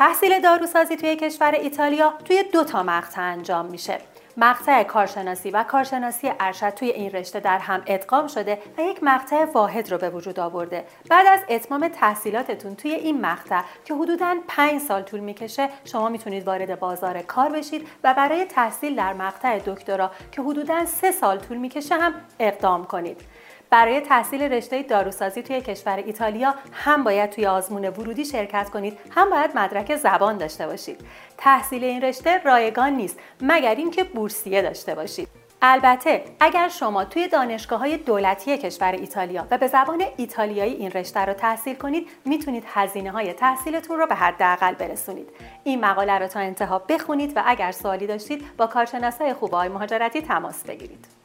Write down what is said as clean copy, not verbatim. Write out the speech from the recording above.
تحصیل داروسازی توی کشور ایتالیا توی 2 مقطع انجام میشه. مقطع کارشناسی و کارشناسی ارشد توی این رشته در هم ادغام شده و یک مقطع واحد رو به وجود آورده. بعد از اتمام تحصیلاتتون توی این مقطع که حدوداً 5 سال طول میکشه، شما میتونید وارد بازار کار بشید و برای تحصیل در مقطع دکترا که حدوداً 3 سال طول میکشه هم اقدام کنید. برای تحصیل رشته داروسازی توی کشور ایتالیا هم باید توی آزمون ورودی شرکت کنید، هم باید مدرک زبان داشته باشید. تحصیل این رشته رایگان نیست مگر اینکه بورسیه داشته باشید. البته اگر شما توی دانشگاه‌های دولتی کشور ایتالیا و به زبان ایتالیایی این رشته رو تحصیل کنید، میتونید هزینه‌های تحصیلتون رو به حداقل برسونید. این مقاله رو تا انتها بخونید و اگر سوالی داشتید با کارشناسای خوب آقای مهاجرتی تماس بگیرید.